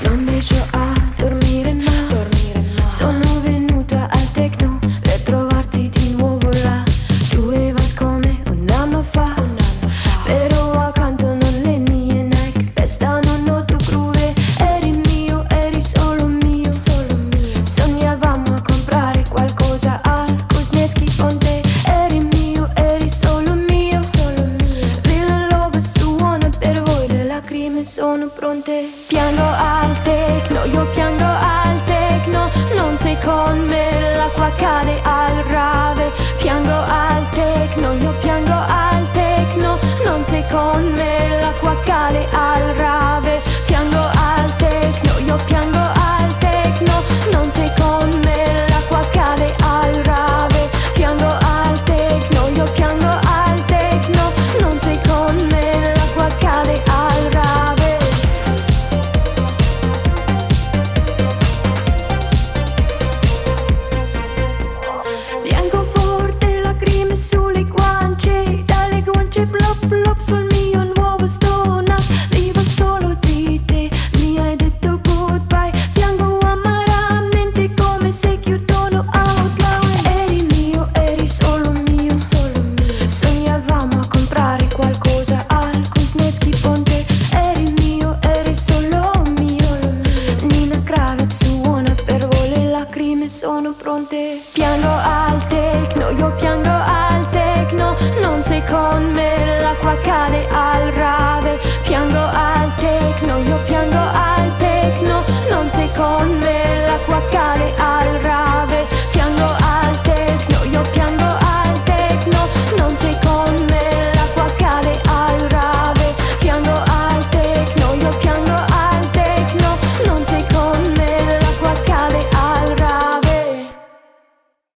non riesco a dormire ma sono venuta al techno per trovarti di nuovo là. Tu e vas come un anno fa, però accanto non le mie Nike pestano no tu groove. Eri mio, eri solo mio. Sognavamo a comprare qualcosa al Kuznetsky con te. Eri mio, eri solo mio. Real love suona per voi, le lacrime sono pronte. Piango al techno, io piango al techno. Non sei con me, l'acqua cade al rave. Piango al techno, io piango al techno. Non sei con me, l'acqua cade al rave. Piango al techno, io piango al techno. Non sei con me, l'acqua cade al rave. Piango al techno, io piango al techno. Non sei con me, l'acqua cade al rave. Piango forte, lacrime sulle guance, dalle guance blop blop sul mio nuovo stonac. Vivo solo di te, mi hai detto goodbye. Piango amaramente come se chiudono Outlaw. Eri mio, eri solo mio. Sognavamo a comprare qualcosa al Kuznetsky Ponte. Eri mio, eri solo mio. Nina Kravitz suona per voi, le lacrime sono pronte. Piango